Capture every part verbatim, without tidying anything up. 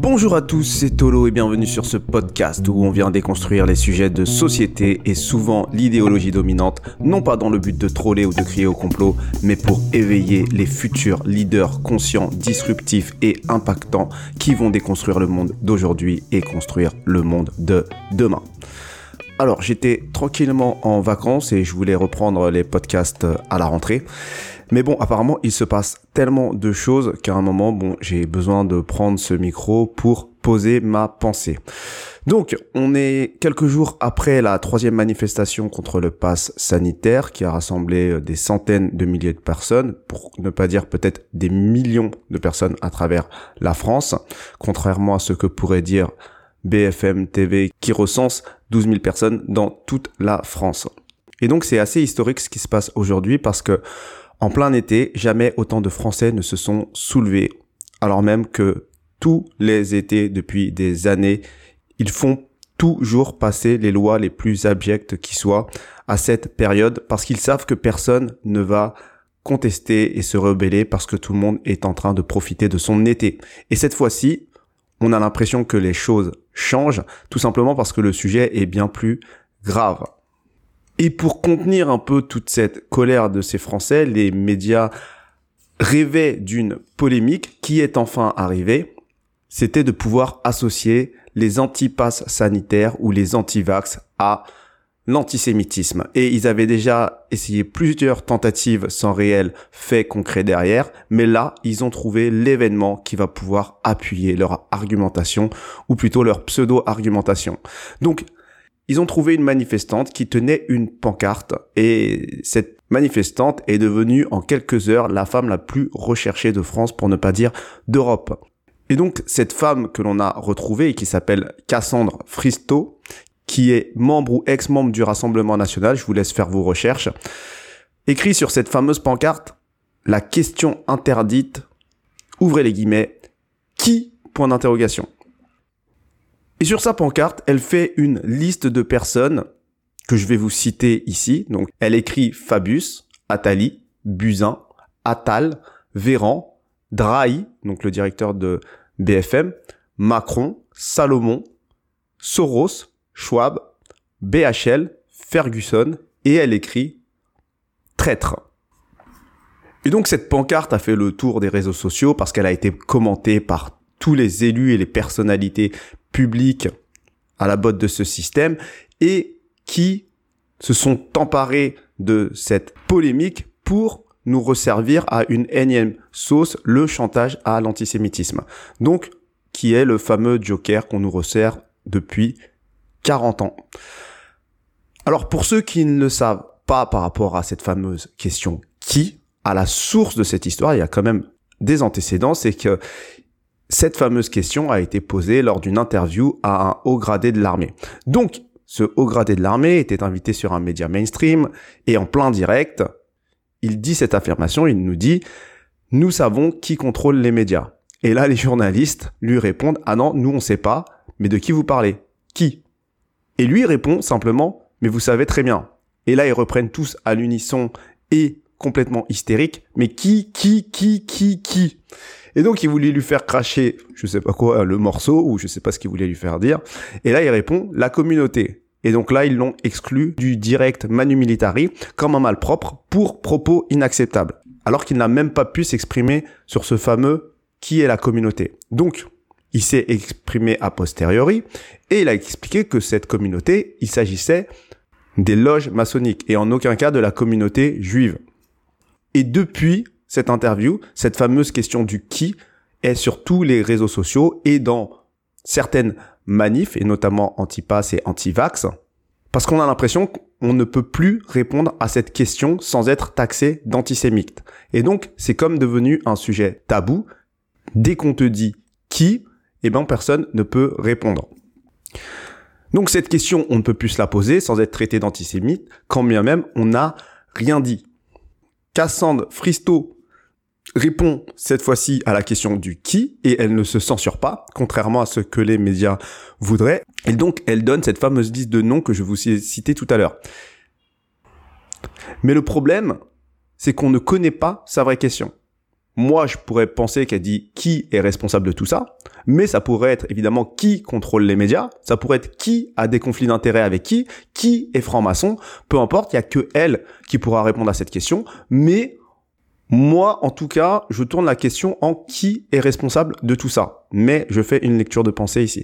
Bonjour à tous, c'est Tolo et bienvenue sur ce podcast où on vient déconstruire les sujets de société et souvent l'idéologie dominante, non pas dans le but de troller ou de crier au complot, mais pour éveiller les futurs leaders conscients, disruptifs et impactants qui vont déconstruire le monde d'aujourd'hui et construire le monde de demain. Alors, j'étais tranquillement en vacances et je voulais reprendre les podcasts à la rentrée. Mais bon, apparemment, il se passe tellement de choses qu'à un moment, bon, j'ai besoin de prendre ce micro pour poser ma pensée. Donc, on est quelques jours après la troisième manifestation contre le pass sanitaire qui a rassemblé des centaines de milliers de personnes, pour ne pas dire peut-être des millions de personnes à travers la France, contrairement à ce que pourrait dire B F M T V qui recense douze mille personnes dans toute la France. Et donc, c'est assez historique ce qui se passe aujourd'hui parce que en plein été, jamais autant de Français ne se sont soulevés, alors même que tous les étés depuis des années, ils font toujours passer les lois les plus abjectes qui soient à cette période parce qu'ils savent que personne ne va contester et se rebeller parce que tout le monde est en train de profiter de son été. Et cette fois-ci, on a l'impression que les choses changent, tout simplement parce que le sujet est bien plus grave. Et pour contenir un peu toute cette colère de ces Français, les médias rêvaient d'une polémique qui est enfin arrivée. C'était de pouvoir associer les anti-pass sanitaires ou les anti-vax à l'antisémitisme. Et ils avaient déjà essayé plusieurs tentatives sans réel fait concret derrière, mais là, ils ont trouvé l'événement qui va pouvoir appuyer leur argumentation, ou plutôt leur pseudo-argumentation. Donc, ils ont trouvé une manifestante qui tenait une pancarte et cette manifestante est devenue en quelques heures la femme la plus recherchée de France, pour ne pas dire d'Europe. Et donc cette femme que l'on a retrouvée et qui s'appelle Cassandre Fristo, qui est membre ou ex-membre du Rassemblement National, je vous laisse faire vos recherches, écrit sur cette fameuse pancarte « La question interdite », ouvrez les guillemets, « qui ?» point d'interrogation. Et sur sa pancarte, elle fait une liste de personnes que je vais vous citer ici. Donc, elle écrit Fabius, Attali, Buzyn, Attal, Véran, Drahi, donc le directeur de B F M, Macron, Salomon, Soros, Schwab, B H L, Ferguson, et elle écrit traître. Et donc, cette pancarte a fait le tour des réseaux sociaux parce qu'elle a été commentée par tous les élus et les personnalités publics à la botte de ce système et qui se sont emparés de cette polémique pour nous resservir à une énième sauce, le chantage à l'antisémitisme. Donc, qui est le fameux joker qu'on nous resserre depuis quarante ans. Alors, pour ceux qui ne le savent pas par rapport à cette fameuse question qui, à la source de cette histoire, il y a quand même des antécédents, c'est que cette fameuse question a été posée lors d'une interview à un haut gradé de l'armée. Donc, ce haut gradé de l'armée était invité sur un média mainstream et en plein direct, il dit cette affirmation, il nous dit « Nous savons qui contrôle les médias ». Et là, les journalistes lui répondent « Ah non, nous on sait pas, mais de qui vous parlez ? Qui ?» Et lui répond simplement « Mais vous savez très bien ». Et là, ils reprennent tous à l'unisson et complètement hystériques « Mais qui, qui, qui, qui, qui ?» Et donc, il voulait lui faire cracher, je sais pas quoi, le morceau, ou je sais pas ce qu'il voulait lui faire dire. Et là, il répond, la communauté. Et donc là, ils l'ont exclu du direct Manu Militari comme un malpropre pour propos inacceptables. Alors qu'il n'a même pas pu s'exprimer sur ce fameux qui est la communauté. Donc, il s'est exprimé a posteriori et il a expliqué que cette communauté, il s'agissait des loges maçonniques et en aucun cas de la communauté juive. Et depuis cette interview, cette fameuse question du qui est sur tous les réseaux sociaux et dans certaines manifs, et notamment anti-pass et anti-vax, parce qu'on a l'impression qu'on ne peut plus répondre à cette question sans être taxé d'antisémite. Et donc, c'est comme devenu un sujet tabou. Dès qu'on te dit qui, eh ben, personne ne peut répondre. Donc, cette question, on ne peut plus se la poser sans être traité d'antisémite, quand bien même on n'a rien dit. Cassandre Fristo répond cette fois-ci à la question du qui et elle ne se censure pas, contrairement à ce que les médias voudraient. Et donc, elle donne cette fameuse liste de noms que je vous ai cité tout à l'heure. Mais le problème, c'est qu'on ne connaît pas sa vraie question. moi, je pourrais penser qu'elle dit qui est responsable de tout ça, mais ça pourrait être évidemment qui contrôle les médias, ça pourrait être qui a des conflits d'intérêts avec qui, qui est franc-maçon, peu importe, il y a que elle qui pourra répondre à cette question, mais moi, en tout cas, je tourne la question en qui est responsable de tout ça. Mais je fais une lecture de pensée ici.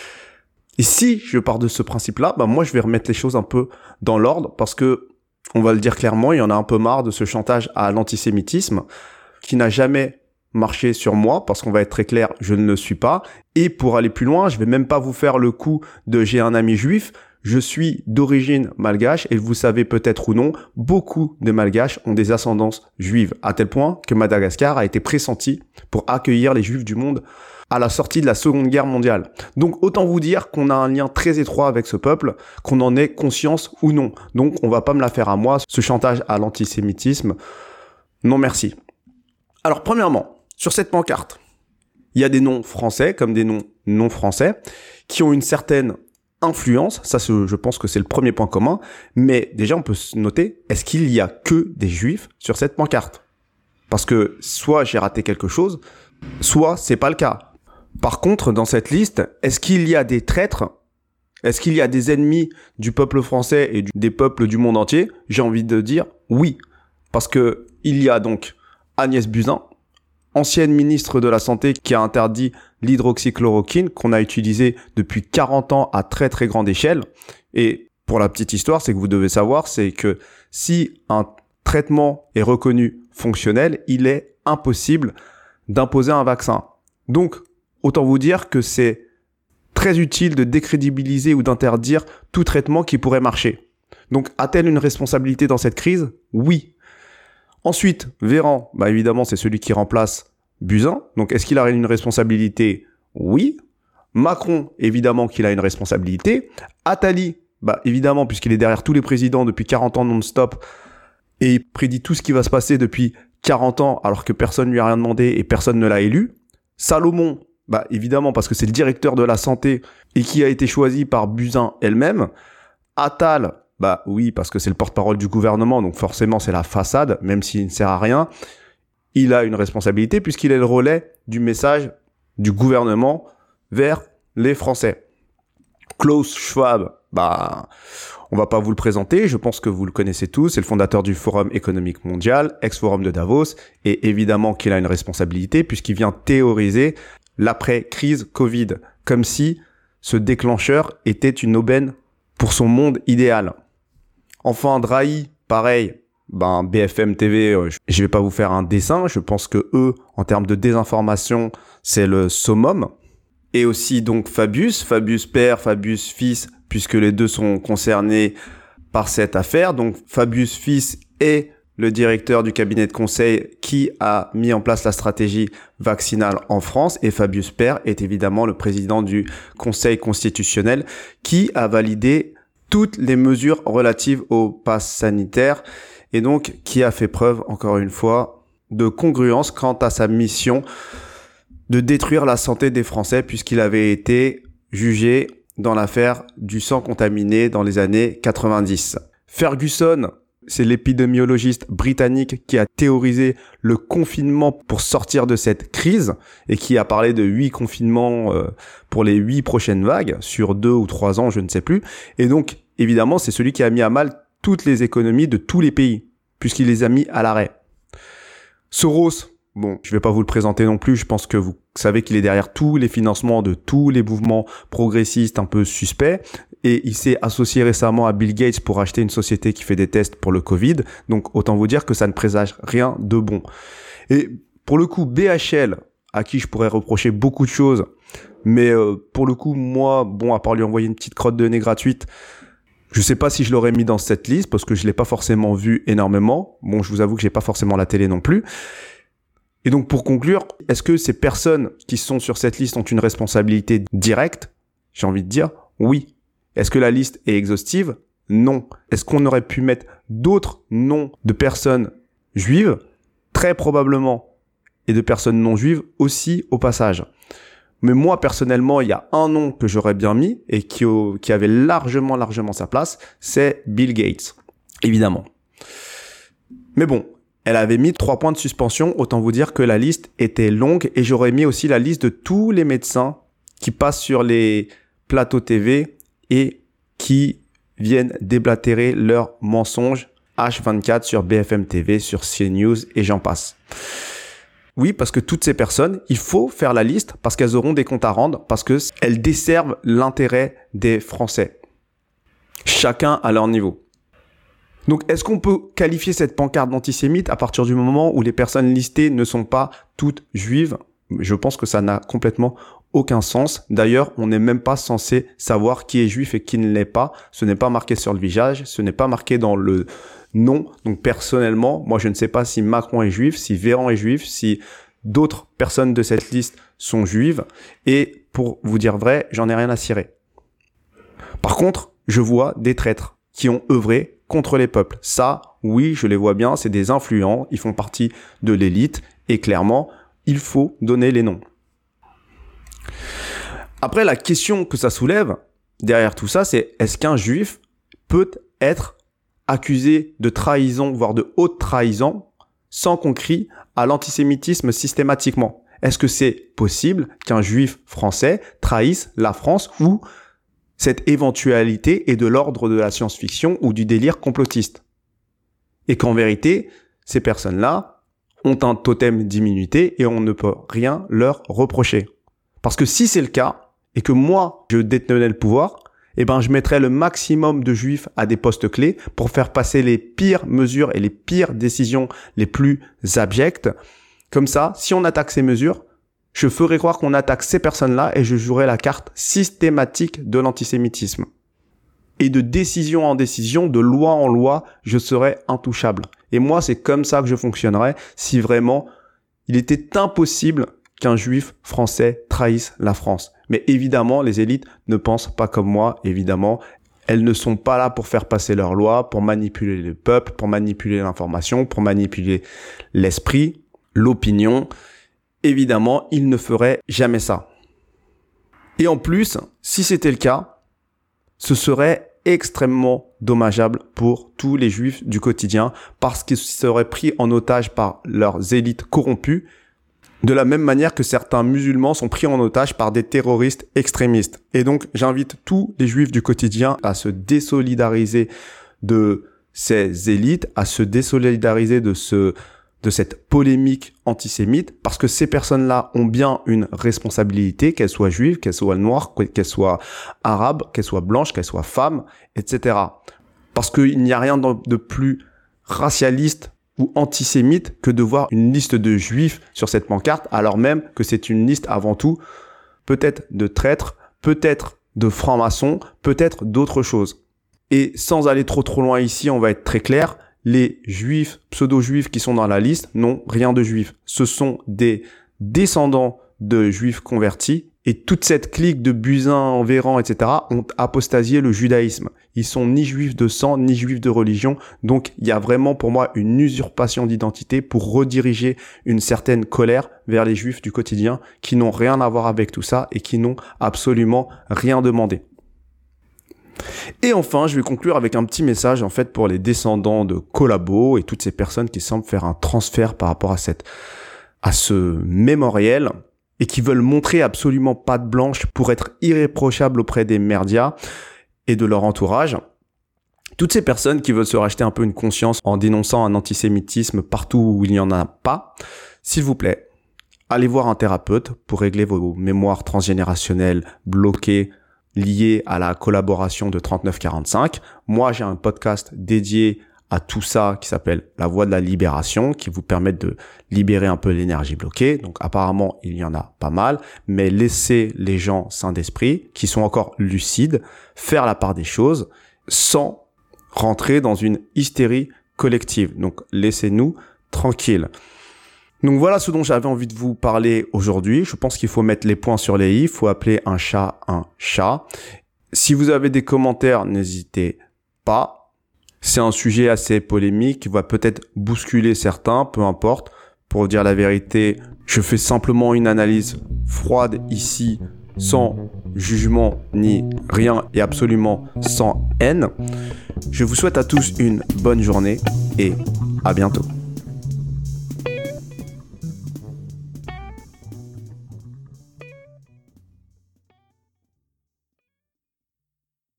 Et si je pars de ce principe-là, bah moi, je vais remettre les choses un peu dans l'ordre parce que, on va le dire clairement, il y en a un peu marre de ce chantage à l'antisémitisme qui n'a jamais marché sur moi parce qu'on va être très clair, je ne le suis pas. Et pour aller plus loin, je vais même pas vous faire le coup de j'ai un ami juif. Je suis d'origine malgache et vous savez peut-être ou non, beaucoup de malgaches ont des ascendances juives, à tel point que Madagascar a été pressenti pour accueillir les juifs du monde à la sortie de la Seconde Guerre mondiale. Donc autant vous dire qu'on a un lien très étroit avec ce peuple, qu'on en ait conscience ou non. Donc on va pas me la faire à moi, ce chantage à l'antisémitisme. Non merci. Alors premièrement, sur cette pancarte, il y a des noms français comme des noms non français qui ont une certaine influence, ça je pense que c'est le premier point commun, mais déjà on peut se noter, est-ce qu'il y a que des juifs sur cette pancarte? Parce que soit j'ai raté quelque chose, soit c'est pas le cas. Par contre, dans cette liste, est-ce qu'il y a des traîtres? Est-ce qu'il y a des ennemis du peuple français et du, des peuples du monde entier? J'ai envie de dire oui. Parce que il y a donc Agnès Buzyn, ancienne ministre de la Santé qui a interdit l'hydroxychloroquine qu'on a utilisé depuis quarante ans à très très grande échelle. Et pour la petite histoire, c'est que vous devez savoir, c'est que si un traitement est reconnu fonctionnel, il est impossible d'imposer un vaccin. Donc, autant vous dire que c'est très utile de décrédibiliser ou d'interdire tout traitement qui pourrait marcher. Donc, a-t-elle une responsabilité dans cette crise? Oui. Ensuite, Véran, bah évidemment, c'est celui qui remplace Buzyn. Donc, est-ce qu'il a une responsabilité? Oui. Macron, évidemment qu'il a une responsabilité. Attali, bah évidemment, puisqu'il est derrière tous les présidents depuis quarante ans non-stop et il prédit tout ce qui va se passer depuis quarante ans alors que personne ne lui a rien demandé et personne ne l'a élu. Salomon, bah évidemment, parce que c'est le directeur de la santé et qui a été choisi par Buzyn elle-même. Attal, bah oui, parce que c'est le porte-parole du gouvernement, donc forcément c'est la façade, même s'il ne sert à rien. Il a une responsabilité puisqu'il est le relais du message du gouvernement vers les Français. Klaus Schwab, bah on va pas vous le présenter, je pense que vous le connaissez tous, c'est le fondateur du Forum économique mondial, ex-forum de Davos, et évidemment qu'il a une responsabilité puisqu'il vient théoriser l'après-crise Covid, comme si ce déclencheur était une aubaine pour son monde idéal. Enfin, Drahi, pareil, ben B F M T V, euh, je vais pas vous faire un dessin, je pense que eux, en termes de désinformation, c'est le summum. Et aussi donc Fabius, Fabius père, Fabius fils, puisque les deux sont concernés par cette affaire. Donc Fabius fils est le directeur du cabinet de conseil qui a mis en place la stratégie vaccinale en France, et Fabius père est évidemment le président du Conseil constitutionnel qui a validé toutes les mesures relatives au pass sanitaire et donc qui a fait preuve, encore une fois, de congruence quant à sa mission de détruire la santé des Français puisqu'il avait été jugé dans l'affaire du sang contaminé dans les années quatre-vingt-dix. Ferguson, c'est l'épidémiologiste britannique qui a théorisé le confinement pour sortir de cette crise et qui a parlé de huit confinements euh, pour les huit prochaines vagues sur deux ou trois ans, je ne sais plus. Et donc, évidemment, c'est celui qui a mis à mal toutes les économies de tous les pays puisqu'il les a mis à l'arrêt. Soros, bon, je vais pas vous le présenter non plus, je pense que vous savez qu'il est derrière tous les financements de tous les mouvements progressistes un peu suspects, et il s'est associé récemment à Bill Gates pour acheter une société qui fait des tests pour le Covid, donc autant vous dire que ça ne présage rien de bon. Et pour le coup, B H L, à qui je pourrais reprocher beaucoup de choses, mais euh, pour le coup, moi, bon, à part lui envoyer une petite crotte de nez gratuite, je sais pas si je l'aurais mis dans cette liste, parce que je l'ai pas forcément vu énormément. Bon, je vous avoue que j'ai pas forcément la télé non plus. Et donc, pour conclure, est-ce que ces personnes qui sont sur cette liste ont une responsabilité directe? J'ai envie de dire oui. Est-ce que la liste est exhaustive? Non. Est-ce qu'on aurait pu mettre d'autres noms de personnes juives? Très probablement. Et de personnes non juives aussi au passage. Mais moi, personnellement, il y a un nom que j'aurais bien mis et qui, qui avait largement, largement sa place, c'est Bill Gates. Évidemment. Mais bon. Elle avait mis trois points de suspension, autant vous dire que la liste était longue et j'aurais mis aussi la liste de tous les médecins qui passent sur les plateaux T V et qui viennent déblatérer leurs mensonges H vingt-quatre sur B F M T V, sur CNews et j'en passe. Oui, parce que toutes ces personnes, il faut faire la liste parce qu'elles auront des comptes à rendre, parce qu'elles desservent l'intérêt des Français. Chacun à leur niveau. Donc, est-ce qu'on peut qualifier cette pancarte d'antisémite à partir du moment où les personnes listées ne sont pas toutes juives ? Je pense que ça n'a complètement aucun sens. D'ailleurs, on n'est même pas censé savoir qui est juif et qui ne l'est pas. Ce n'est pas marqué sur le visage, ce n'est pas marqué dans le nom. Donc, personnellement, moi, je ne sais pas si Macron est juif, si Véran est juif, si d'autres personnes de cette liste sont juives. Et pour vous dire vrai, j'en ai rien à cirer. Par contre, je vois des traîtres qui ont œuvré contre les peuples. Ça, oui, je les vois bien, c'est des influents, ils font partie de l'élite et clairement, il faut donner les noms. Après, la question que ça soulève derrière tout ça, c'est est-ce qu'un juif peut être accusé de trahison, voire de haute trahison, sans qu'on crie à l'antisémitisme systématiquement ? Est-ce que c'est possible qu'un juif français trahisse la France ou cette éventualité est de l'ordre de la science-fiction ou du délire complotiste. Et qu'en vérité, ces personnes-là ont un totem d'immunité et on ne peut rien leur reprocher. Parce que si c'est le cas, et que moi, je détenais le pouvoir, eh ben, je mettrais le maximum de juifs à des postes clés pour faire passer les pires mesures et les pires décisions les plus abjectes. Comme ça, si on attaque ces mesures, je ferai croire qu'on attaque ces personnes-là et je jouerai la carte systématique de l'antisémitisme. Et de décision en décision, de loi en loi, je serai intouchable. Et moi, c'est comme ça que je fonctionnerais si vraiment il était impossible qu'un juif français trahisse la France. Mais évidemment, les élites ne pensent pas comme moi, évidemment. Elles ne sont pas là pour faire passer leurs lois, pour manipuler le peuple, pour manipuler l'information, pour manipuler l'esprit, l'opinion. Évidemment, ils ne feraient jamais ça. Et en plus, si c'était le cas, ce serait extrêmement dommageable pour tous les juifs du quotidien parce qu'ils seraient pris en otage par leurs élites corrompues, de la même manière que certains musulmans sont pris en otage par des terroristes extrémistes. Et donc, j'invite tous les juifs du quotidien à se désolidariser de ces élites, à se désolidariser de ce de cette polémique antisémite, parce que ces personnes-là ont bien une responsabilité, qu'elles soient juives, qu'elles soient noires, qu'elles soient arabes, qu'elles soient blanches, qu'elles soient femmes, et cetera. Parce qu'il n'y a rien de plus racialiste ou antisémite que de voir une liste de juifs sur cette pancarte, alors même que c'est une liste avant tout, peut-être de traîtres, peut-être de francs-maçons, peut-être d'autres choses. Et sans aller trop trop loin ici, on va être très clair, les juifs, pseudo-juifs qui sont dans la liste n'ont rien de juif. Ce sont des descendants de juifs convertis et toute cette clique de Buzyn, Véran, et cetera ont apostasié le judaïsme. Ils sont ni juifs de sang, ni juifs de religion. Donc, il y a vraiment pour moi une usurpation d'identité pour rediriger une certaine colère vers les juifs du quotidien qui n'ont rien à voir avec tout ça et qui n'ont absolument rien demandé. Et enfin, je vais conclure avec un petit message en fait pour les descendants de collabos et toutes ces personnes qui semblent faire un transfert par rapport à cette, à ce mémoriel et qui veulent montrer absolument patte blanche pour être irréprochables auprès des médias et de leur entourage. Toutes ces personnes qui veulent se racheter un peu une conscience en dénonçant un antisémitisme partout où il n'y en a pas, s'il vous plaît, allez voir un thérapeute pour régler vos mémoires transgénérationnelles bloquées lié à la collaboration de trente-neuf quarante-cinq. Moi, j'ai un podcast dédié à tout ça qui s'appelle La Voie de la Libération, qui vous permet de libérer un peu l'énergie bloquée. Donc, apparemment, il y en a pas mal, mais laissez les gens sains d'esprit, qui sont encore lucides, faire la part des choses sans rentrer dans une hystérie collective. Donc, laissez-nous tranquilles. Donc voilà ce dont j'avais envie de vous parler aujourd'hui. Je pense qu'il faut mettre les points sur les i, il faut appeler un chat un chat. Si vous avez des commentaires, n'hésitez pas. C'est un sujet assez polémique qui va peut-être bousculer certains, peu importe. Pour dire la vérité, je fais simplement une analyse froide ici, sans jugement ni rien et absolument sans haine. Je vous souhaite à tous une bonne journée et à bientôt.